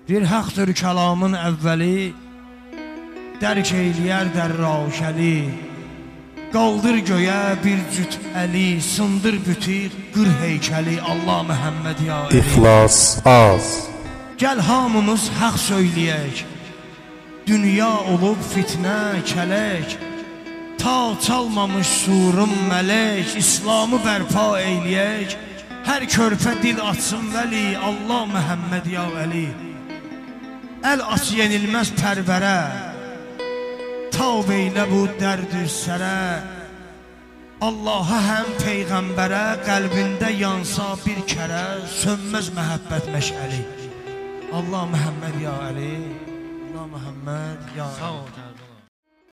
Bir haqdır kəlamın əvvəli, dərk eyləyər dərrakəli. Qaldır göyə bir cüt əli, sındır bütir qır heykəli. Allah Məhəmməd ya Əli. İxlas az. Gəl hamımız haqq söyləyək, dünya olub fitnə kələk. Ta çalmamış surun mələk, İslamı bərpa eyləyək. Hər körpə dil açsın vəli, Allah Məhəmməd ya Əli. Əl aç yenilməz pərvərə, tav eylə bu dərd-ü sərə. Allaha həm Peyğəmbərə, qəlbində yansa bir kərə, sönməz məhəbbət məşəli. Allah Məhəmməd ya Əli, Allah Məhəmməd ya Əli.